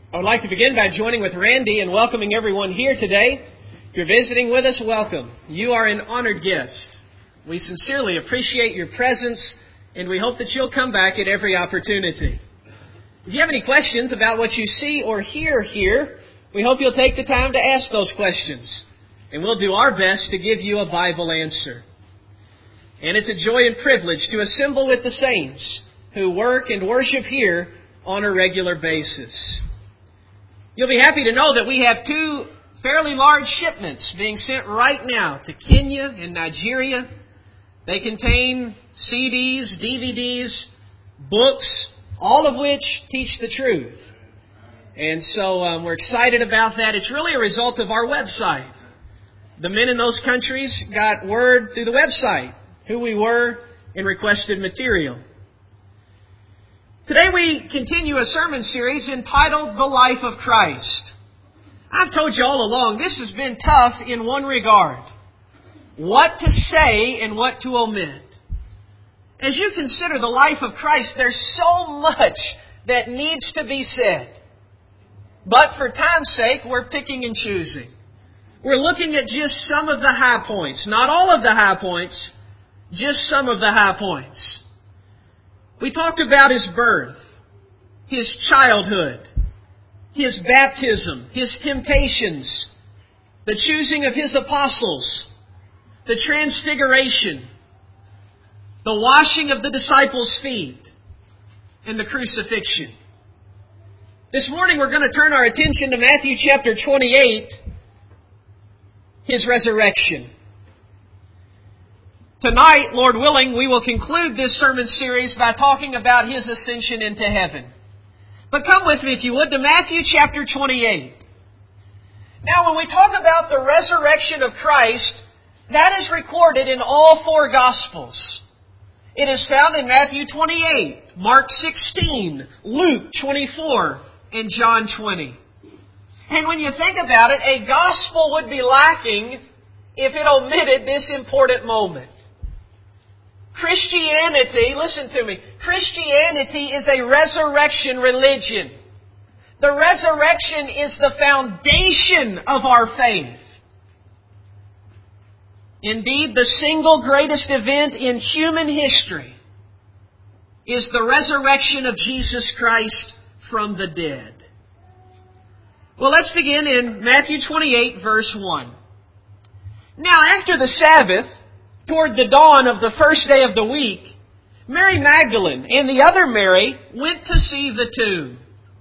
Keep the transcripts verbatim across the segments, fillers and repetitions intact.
I would like to begin by joining with Randy and welcoming everyone here today. If you're visiting with us, welcome. You are an honored guest. We sincerely appreciate your presence, and we hope that you'll come back at every opportunity. If you have any questions about what you see or hear here, we hope you'll take the time to ask those questions, and we'll do our best to give you a Bible answer. And it's a joy and privilege to assemble with the saints who work and worship here on a regular basis. You'll be happy to know that we have two fairly large shipments being sent right now to Kenya and Nigeria. They contain C Ds, D V Ds, books, all of which teach the truth. And so um, we're excited about that. It's really a result of our website. The men in those countries got word through the website who we were and requested material. Today we continue a sermon series entitled The Life of Christ. I've told you all along, this has been tough in one regard. What to say and what to omit. As you consider the life of Christ, there's so much that needs to be said. But for time's sake, we're picking and choosing. We're looking at just some of the high points. Not all of the high points, just some of the high points. We talked about His birth, His childhood, His baptism, His temptations, the choosing of His apostles, the transfiguration, the washing of the disciples' feet, and the crucifixion. This morning we're going to turn our attention to Matthew chapter twenty-eight, His resurrection. Tonight, Lord willing, we will conclude this sermon series by talking about His ascension into heaven. But come with me, if you would, to Matthew chapter twenty-eight. Now, when we talk about the resurrection of Christ, that is recorded in all four Gospels. It is found in Matthew twenty-eight, Mark sixteen, Luke twenty-four, and John twenty. And when you think about it, a Gospel would be lacking if it omitted this important moment. Christianity, listen to me, Christianity is a resurrection religion. The resurrection is the foundation of our faith. Indeed, the single greatest event in human history is the resurrection of Jesus Christ from the dead. Well, let's begin in Matthew twenty-eight, verse one. Now, after the Sabbath, toward the dawn of the first day of the week, Mary Magdalene and the other Mary went to see the tomb.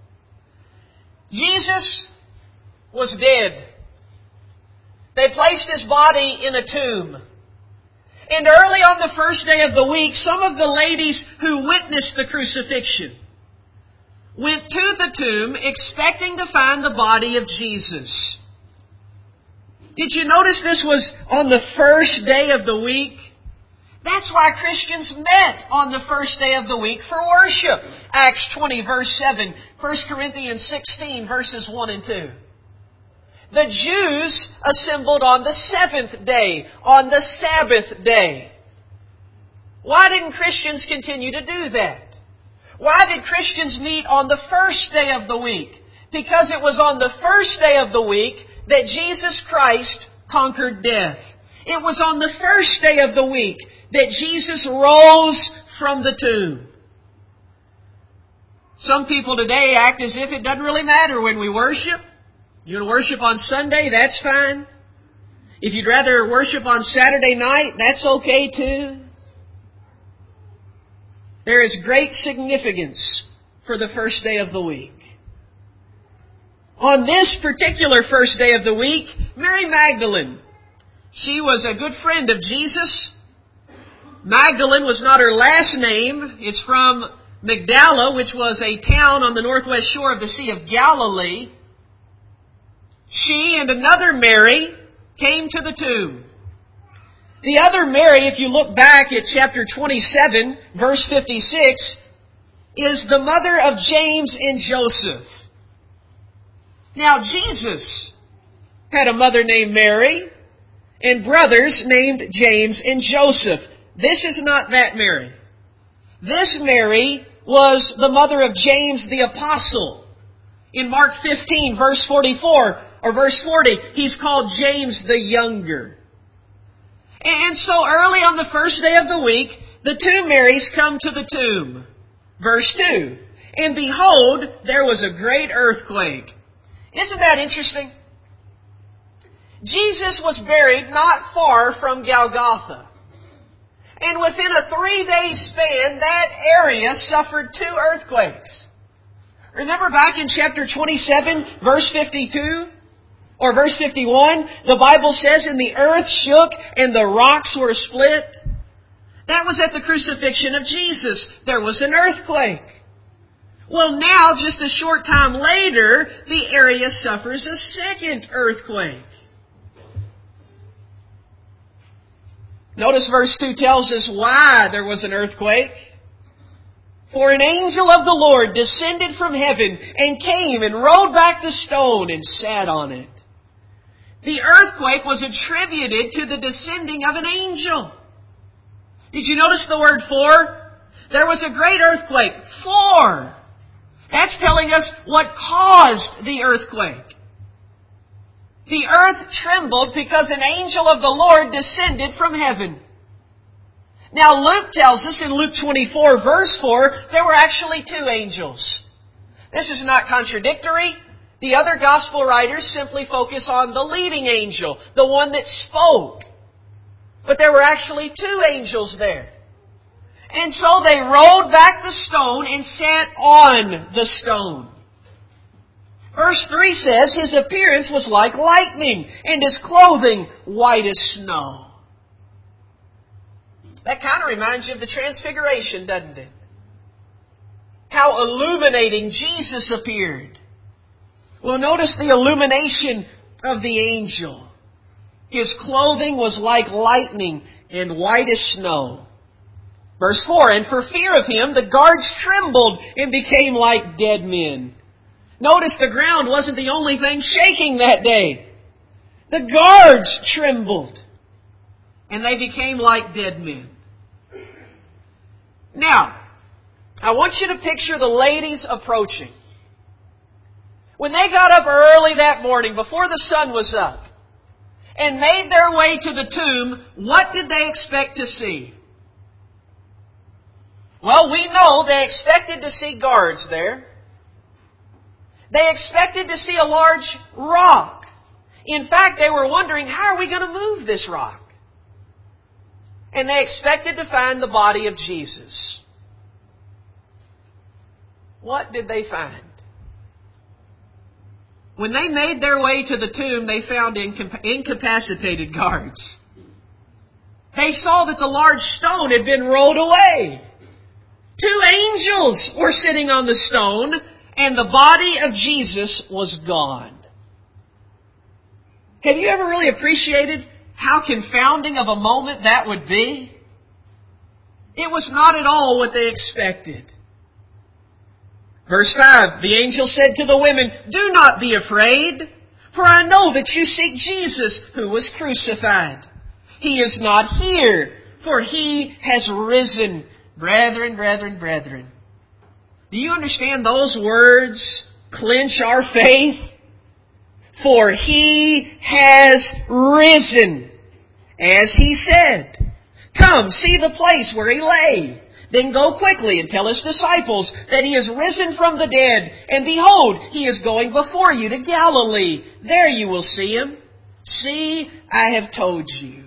Jesus was dead. They placed His body in a tomb. And early on the first day of the week, some of the ladies who witnessed the crucifixion went to the tomb expecting to find the body of Jesus. Did you notice this was on the first day of the week? That's why Christians met on the first day of the week for worship. Acts twenty, verse seven. First Corinthians sixteen, verses one and two. The Jews assembled on the seventh day, on the Sabbath day. Why didn't Christians continue to do that? Why did Christians meet on the first day of the week? Because it was on the first day of the week that Jesus Christ conquered death. It was on the first day of the week that Jesus rose from the tomb. Some people today act as if it doesn't really matter when we worship. You want to worship on Sunday, that's fine. If you'd rather worship on Saturday night, that's okay too. There is great significance for the first day of the week. On this particular first day of the week, Mary Magdalene, she was a good friend of Jesus. Magdalene was not her last name. It's from Magdala, which was a town on the northwest shore of the Sea of Galilee. She and another Mary came to the tomb. The other Mary, if you look back at chapter twenty-seven, verse fifty-six, is the mother of James and Joseph. Now, Jesus had a mother named Mary and brothers named James and Joseph. This is not that Mary. This Mary was the mother of James the Apostle. In Mark fifteen, verse forty-four, or verse forty, He's called James the Younger. And so early on the first day of the week, the two Marys come to the tomb. Verse two, and behold, there was a great earthquake. Isn't that interesting? Jesus was buried not far from Golgotha. And within a three-day span, that area suffered two earthquakes. Remember back in chapter twenty-seven, verse fifty-two? Or verse fifty-one, the Bible says, and the earth shook and the rocks were split. That was at the crucifixion of Jesus. There was an earthquake. Well, now, just a short time later, the area suffers a second earthquake. Notice verse two tells us why there was an earthquake. For an angel of the Lord descended from heaven and came and rolled back the stone and sat on it. The earthquake was attributed to the descending of an angel. Did you notice the word for? There was a great earthquake. For. That's telling us what caused the earthquake. The earth trembled because an angel of the Lord descended from heaven. Now Luke tells us in Luke twenty-four verse four, there were actually two angels. This is not contradictory. The other gospel writers simply focus on the leading angel, the one that spoke. But there were actually two angels there. And so they rolled back the stone and sat on the stone. Verse three says, His appearance was like lightning, and His clothing white as snow. That kind of reminds you of the Transfiguration, doesn't it? How illuminating Jesus appeared. Well, notice the illumination of the angel. His clothing was like lightning and white as snow. Verse four, and for fear of Him, the guards trembled and became like dead men. Notice the ground wasn't the only thing shaking that day. The guards trembled and they became like dead men. Now, I want you to picture the ladies approaching. When they got up early that morning, before the sun was up, and made their way to the tomb, what did they expect to see? Well, we know they expected to see guards there. They expected to see a large rock. In fact, they were wondering, how are we going to move this rock? And they expected to find the body of Jesus. What did they find? When they made their way to the tomb, they found incap- incapacitated guards. They saw that the large stone had been rolled away. Two angels were sitting on the stone, and the body of Jesus was gone. Have you ever really appreciated how confounding of a moment that would be? It was not at all what they expected. Verse five, the angel said to the women, do not be afraid, for I know that you seek Jesus who was crucified. He is not here, for He has risen. Brethren, brethren, brethren. Do you understand those words clinch our faith? For He has risen, as He said. Come, see the place where He lay. Then go quickly and tell His disciples that He is risen from the dead. And behold, He is going before you to Galilee. There you will see Him. See, I have told you.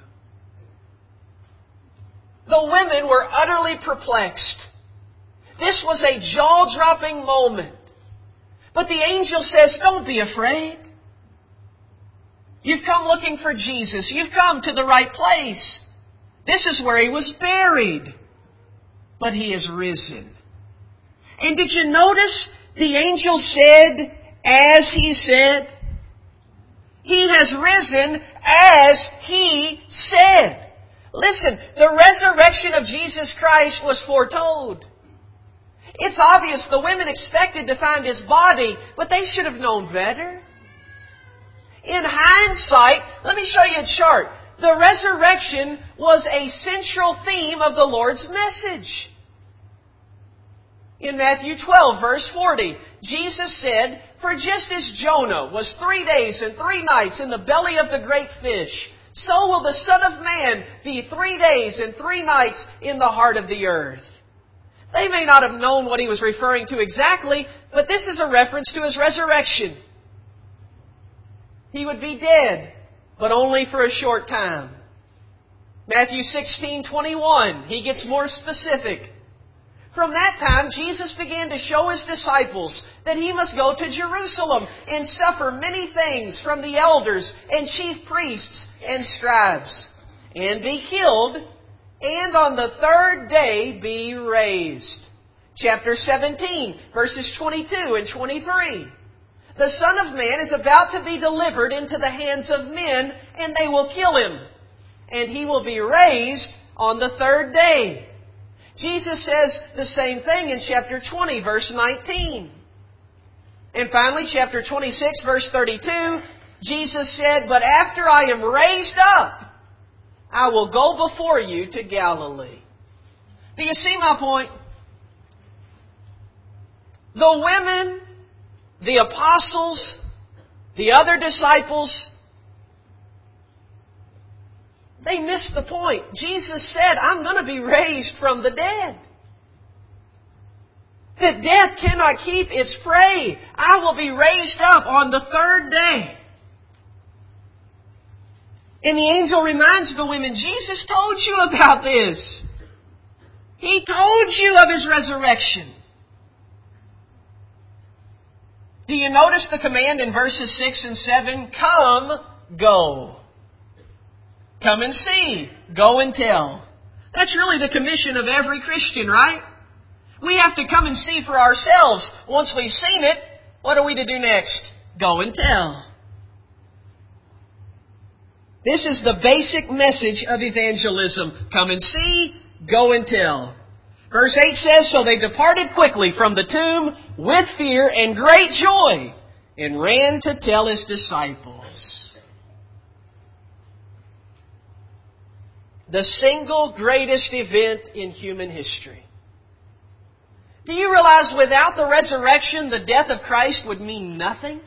The women were utterly perplexed. This was a jaw-dropping moment. But the angel says, don't be afraid. You've come looking for Jesus. You've come to the right place. This is where He was buried. But He is risen. And did you notice the angel said, as He said? He has risen as He said. Listen, the resurrection of Jesus Christ was foretold. It's obvious the women expected to find His body, but they should have known better. In hindsight, let me show you a chart. The resurrection was a central theme of the Lord's message. In Matthew twelve, verse forty, Jesus said, "For just as Jonah was three days and three nights in the belly of the great fish, so will the Son of Man be three days and three nights in the heart of the earth." They may not have known what he was referring to exactly, but this is a reference to his resurrection. He would be dead, but only for a short time. Matthew sixteen twenty-one, he gets more specific. From that time, Jesus began to show His disciples that He must go to Jerusalem and suffer many things from the elders and chief priests and scribes, and be killed, and on the third day be raised. Chapter seventeen, verses twenty-two and twenty-three. The Son of Man is about to be delivered into the hands of men, and they will kill Him, and He will be raised on the third day. Jesus says the same thing in chapter twenty, verse nineteen. And finally, chapter twenty-six, verse thirty-two, Jesus said, "But after I am raised up, I will go before you to Galilee." Do you see my point? The women, the apostles, the other disciples, they missed the point. Jesus said, "I'm going to be raised from the dead." That death cannot keep its prey. I will be raised up on the third day. And the angel reminds the women, Jesus told you about this. He told you of His resurrection. Do you notice the command in verses six and seven? Come, go. Come and see. Go and tell. That's really the commission of every Christian, right? We have to come and see for ourselves. Once we've seen it, what are we to do next? Go and tell. This is the basic message of evangelism. Come and see, go and tell. Verse eight says, "So they departed quickly from the tomb with fear and great joy, and ran to tell His disciples." The single greatest event in human history. Do you realize without the resurrection, the death of Christ would mean nothing?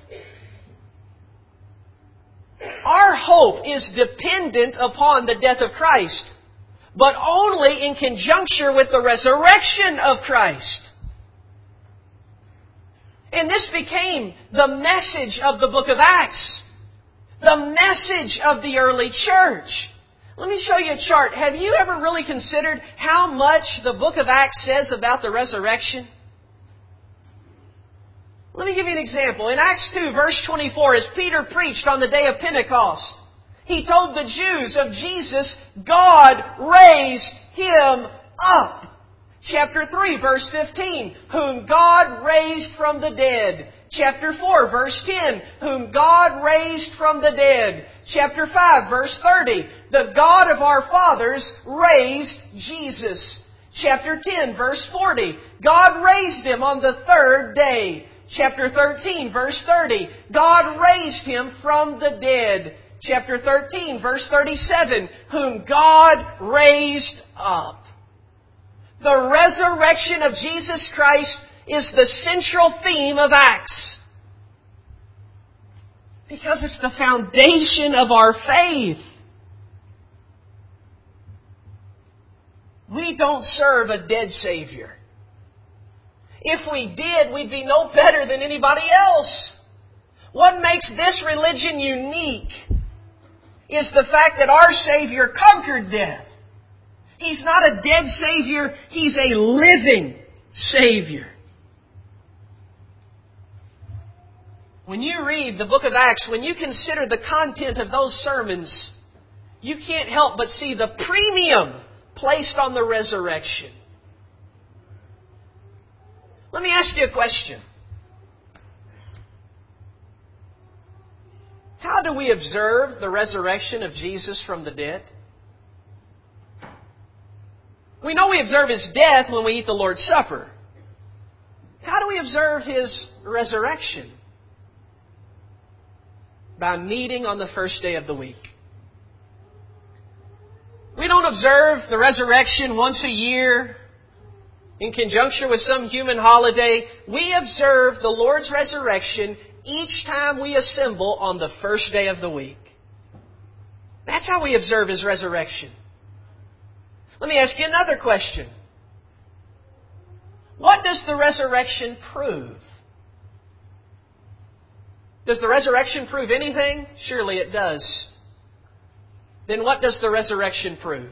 Our hope is dependent upon the death of Christ, but only in conjunction with the resurrection of Christ. And this became the message of the book of Acts, the message of the early church. Let me show you a chart. Have you ever really considered how much the book of Acts says about the resurrection? Let me give you an example. In Acts two, verse twenty-four, as Peter preached on the day of Pentecost, he told the Jews of Jesus, God raised Him up. Chapter three, verse fifteen, whom God raised from the dead. Chapter four, verse ten, whom God raised from the dead. Chapter five, verse thirty, the God of our fathers raised Jesus. Chapter ten, verse forty, God raised Him on the third day. Chapter thirteen, verse thirty, God raised Him from the dead. Chapter thirteen, verse thirty-seven, whom God raised up. The resurrection of Jesus Christ is the central theme of Acts. Because it's the foundation of our faith. We don't serve a dead Savior. If we did, we'd be no better than anybody else. What makes this religion unique is the fact that our Savior conquered death. He's not a dead Savior, He's a living Savior. When you read the book of Acts, when you consider the content of those sermons, you can't help but see the premium placed on the resurrection. Let me ask you a question. How do we observe the resurrection of Jesus from the dead? We know we observe His death when we eat the Lord's Supper. How do we observe His resurrection? By meeting on the first day of the week. We don't observe the resurrection once a year in conjunction with some human holiday, we observe the Lord's resurrection each time we assemble on the first day of the week. That's how we observe His resurrection. Let me ask you another question. What does the resurrection prove? Does the resurrection prove anything? Surely it does. Then what does the resurrection prove?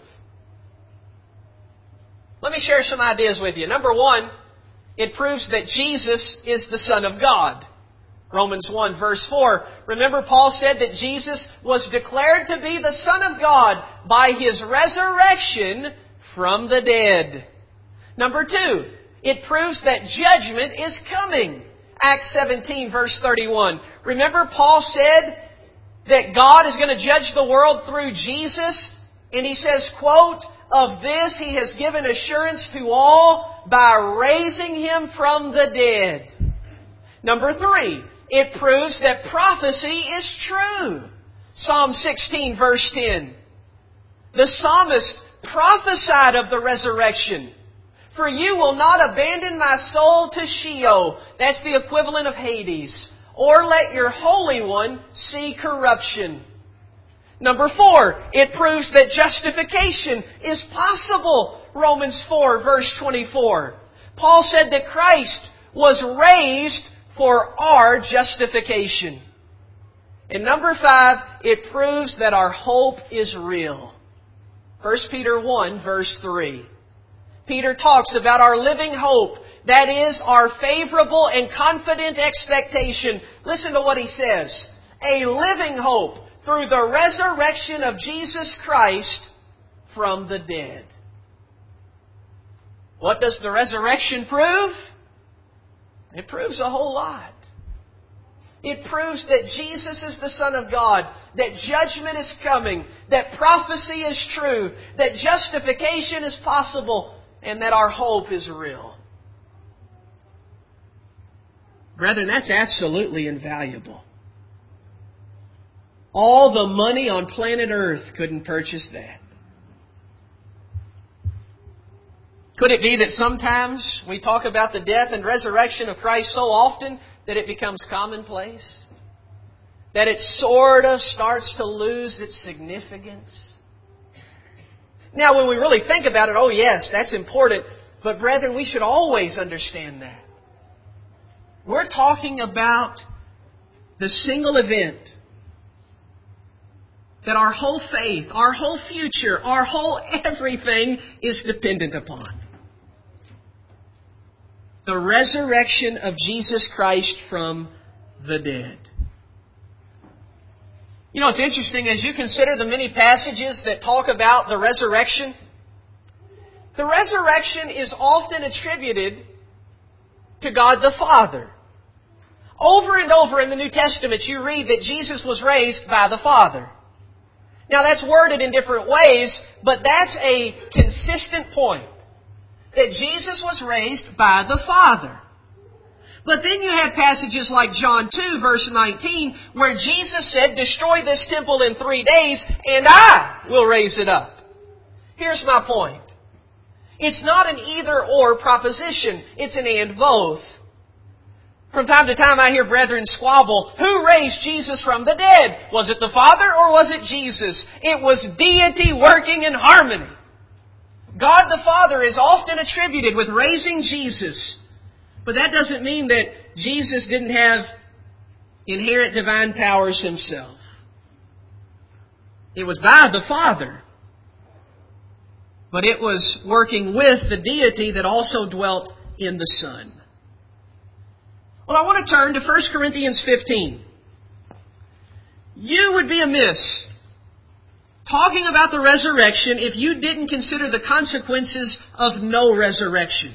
Let me share some ideas with you. Number one, it proves that Jesus is the Son of God. Romans one verse four. Remember, Paul said that Jesus was declared to be the Son of God by His resurrection from the dead. Number two, it proves that judgment is coming. Acts seventeen verse thirty-one. Remember, Paul said that God is going to judge the world through Jesus? And he says, quote, "Of this He has given assurance to all by raising Him from the dead." Number three, it proves that prophecy is true. Psalm sixteen verse ten. The psalmist prophesied of the resurrection. "For you will not abandon my soul to Sheol." That's the equivalent of Hades. "Or let your Holy One see corruption." Number four, it proves that justification is possible. Romans four verse twenty-four. Paul said that Christ was raised for our justification. And number five, it proves that our hope is real. First Peter one verse three. Peter talks about our living hope. That is our favorable and confident expectation. Listen to what he says. A living hope through the resurrection of Jesus Christ from the dead. What does the resurrection prove? It proves a whole lot. It proves that Jesus is the Son of God, that judgment is coming, that prophecy is true, that justification is possible, and that our hope is real. Brethren, that's absolutely invaluable. All the money on planet Earth couldn't purchase that. Could it be that sometimes we talk about the death and resurrection of Christ so often that it becomes commonplace? That it sort of starts to lose its significance? Now, when we really think about it, oh yes, that's important. But brethren, we should always understand that. We're talking about the single event that our whole faith, our whole future, our whole everything is dependent upon. The resurrection of Jesus Christ from the dead. You know, it's interesting as you consider the many passages that talk about the resurrection. The resurrection is often attributed to God the Father. Over and over in the New Testament, you read that Jesus was raised by the Father. Now, that's worded in different ways, but that's a consistent point. That Jesus was raised by the Father. But then you have passages like John two, verse nineteen, where Jesus said, "Destroy this temple in three days, and I will raise it up." Here's my point. It's not an either-or proposition. It's an and both. From time to time I hear brethren squabble, who raised Jesus from the dead? Was it the Father or was it Jesus? It was deity working in harmony. God the Father is often attributed with raising Jesus. But that doesn't mean that Jesus didn't have inherent divine powers Himself. It was by the Father. But it was working with the deity that also dwelt in the Son. Well, I want to turn to First Corinthians fifteen. You would be amiss talking about the resurrection if you didn't consider the consequences of no resurrection.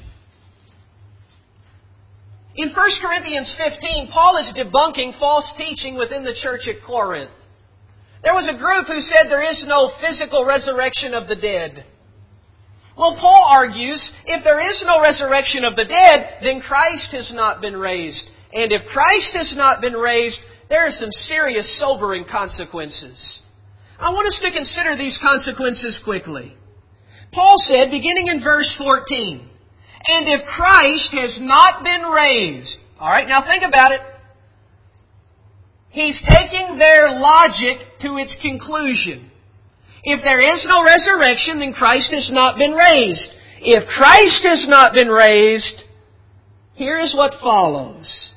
In First Corinthians fifteen, Paul is debunking false teaching within the church at Corinth. There was a group who said there is no physical resurrection of the dead. Well, Paul argues, if there is no resurrection of the dead, then Christ has not been raised. And if Christ has not been raised, there are some serious, sobering consequences. I want us to consider these consequences quickly. Paul said, beginning in verse fourteen, And if Christ has not been raised, all right, now think about it. He's taking their logic to its conclusion. If there is no resurrection, then Christ has not been raised. If Christ has not been raised, here is what follows.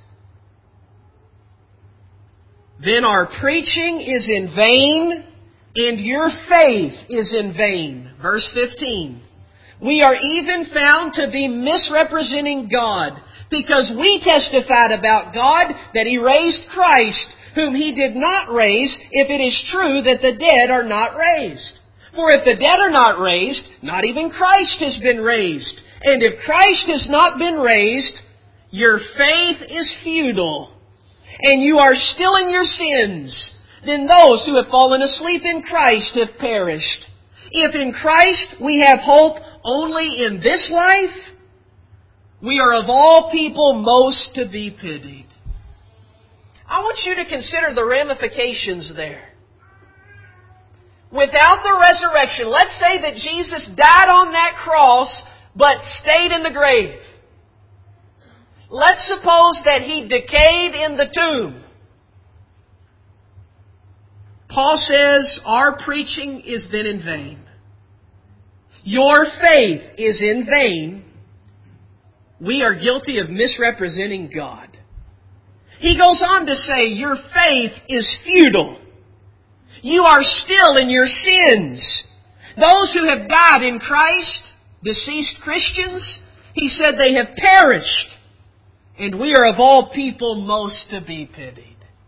Then our preaching is in vain, and your faith is in vain. Verse fifteen. We are even found to be misrepresenting God, because we testified about God that He raised Christ, whom He did not raise, if it is true that the dead are not raised. For if the dead are not raised, not even Christ has been raised. And if Christ has not been raised, your faith is futile, and you are still in your sins. Then those who have fallen asleep in Christ have perished. If in Christ we have hope only in this life, we are of all people most to be pitied. I want you to consider the ramifications there. Without the resurrection, let's say that Jesus died on that cross but stayed in the grave. Let's suppose that He decayed in the tomb. Paul says, our preaching is then in vain. Your faith is in vain. We are guilty of misrepresenting God. He goes on to say, your faith is futile. You are still in your sins. Those who have died in Christ, deceased Christians, he said they have perished. And we are of all people most to be pitied.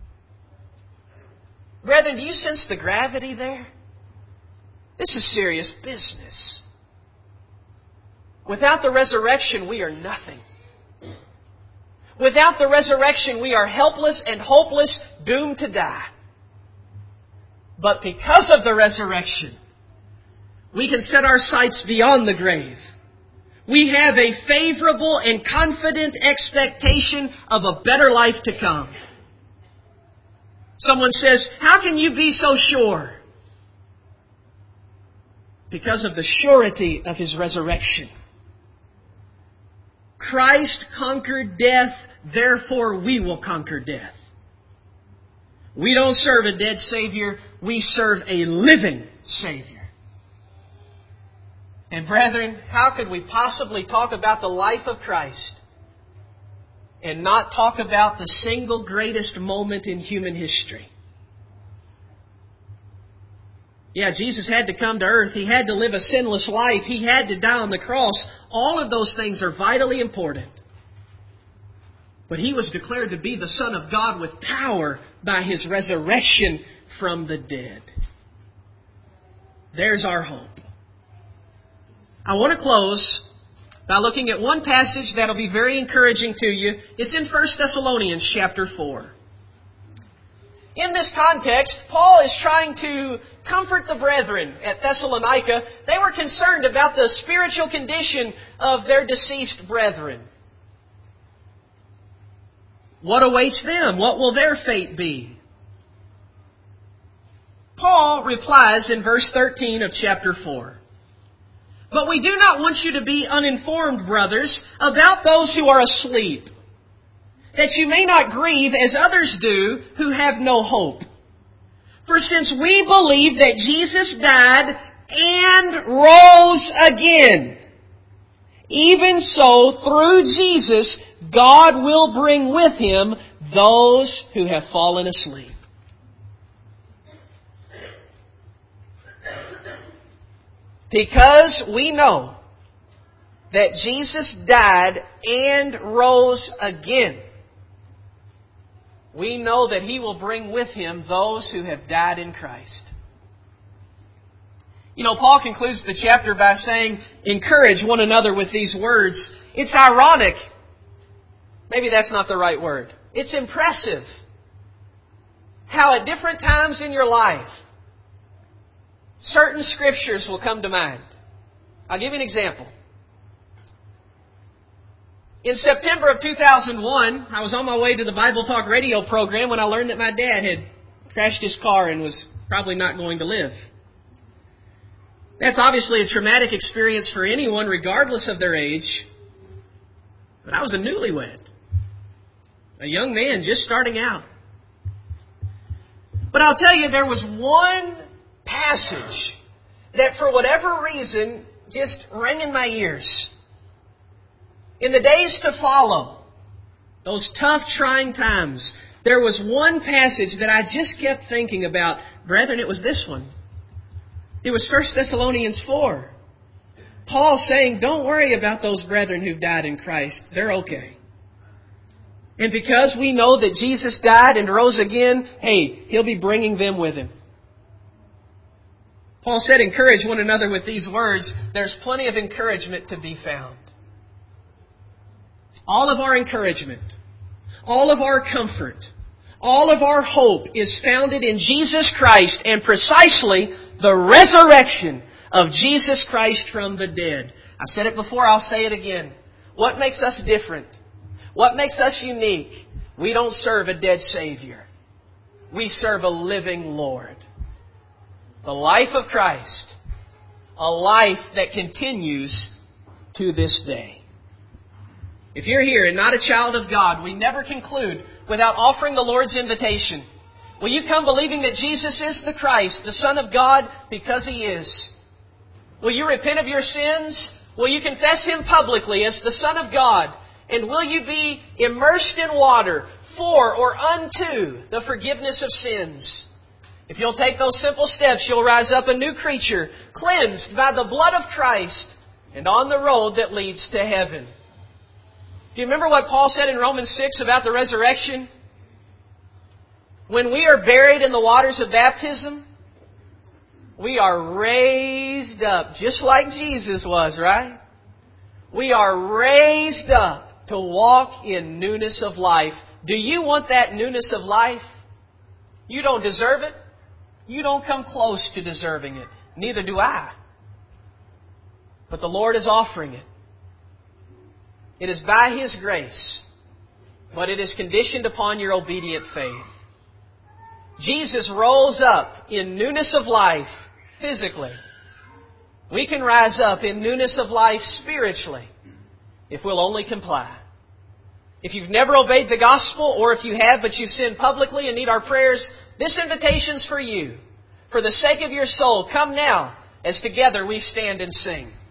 Brethren, do you sense the gravity there? This is serious business. Without the resurrection, we are nothing. Without the resurrection, we are helpless and hopeless, doomed to die. But because of the resurrection, we can set our sights beyond the grave. We have a favorable and confident expectation of a better life to come. Someone says, how can you be so sure? Because of the surety of His resurrection. Christ conquered death, therefore we will conquer death. We don't serve a dead Savior, we serve a living Savior. And brethren, how could we possibly talk about the life of Christ and not talk about the single greatest moment in human history? Yeah, Jesus had to come to earth. He had to live a sinless life. He had to die on the cross. All of those things are vitally important. But He was declared to be the Son of God with power by His resurrection from the dead. There's our hope. I want to close by looking at one passage that'll be very encouraging to you. It's in First Thessalonians chapter four. In this context, Paul is trying to comfort the brethren at Thessalonica. They were concerned about the spiritual condition of their deceased brethren. What awaits them? What will their fate be? Paul replies in verse thirteen of chapter four. But we do not want you to be uninformed, brothers, about those who are asleep, that you may not grieve as others do who have no hope. For since we believe that Jesus died and rose again, even so through Jesus God will bring with Him those who have fallen asleep. Because we know that Jesus died and rose again, we know that He will bring with Him those who have died in Christ. You know, Paul concludes the chapter by saying, encourage one another with these words. It's ironic. Maybe that's not the right word. It's impressive how at different times in your life, certain scriptures will come to mind. I'll give you an example. In September of two thousand one, I was on my way to the Bible Talk radio program when I learned that my dad had crashed his car and was probably not going to live. That's obviously a traumatic experience for anyone, regardless of their age. But I was a newlywed. A young man just starting out. But I'll tell you, there was one passage that for whatever reason just rang in my ears. In the days to follow, those tough, trying times, there was one passage that I just kept thinking about. Brethren, it was this one. It was First Thessalonians four. Paul saying, don't worry about those brethren who've died in Christ. They're okay. And because we know that Jesus died and rose again, hey, He'll be bringing them with Him. Paul said, encourage one another with these words. There's plenty of encouragement to be found. All of our encouragement, all of our comfort, all of our hope is founded in Jesus Christ and precisely the resurrection of Jesus Christ from the dead. I said it before, I'll say it again. What makes us different? What makes us unique? We don't serve a dead Savior. We serve a living Lord. The life of Christ. A life that continues to this day. If you're here and not a child of God, we never conclude without offering the Lord's invitation. Will you come believing that Jesus is the Christ, the Son of God, because He is? Will you repent of your sins? Will you confess Him publicly as the Son of God? And will you be immersed in water for or unto the forgiveness of sins? If you'll take those simple steps, you'll rise up a new creature, cleansed by the blood of Christ, and on the road that leads to heaven. Do you remember what Paul said in Romans six about the resurrection? When we are buried in the waters of baptism, we are raised up, just like Jesus was, right? We are raised up to walk in newness of life. Do you want that newness of life? You don't deserve it. You don't come close to deserving it. Neither do I. But the Lord is offering it. It is by His grace, but it is conditioned upon your obedient faith. Jesus rose up in newness of life physically. We can rise up in newness of life spiritually if we'll only comply. If you've never obeyed the gospel, or if you have but you sin publicly and need our prayers, this invitation's for you. For the sake of your soul, come now as together we stand and sing.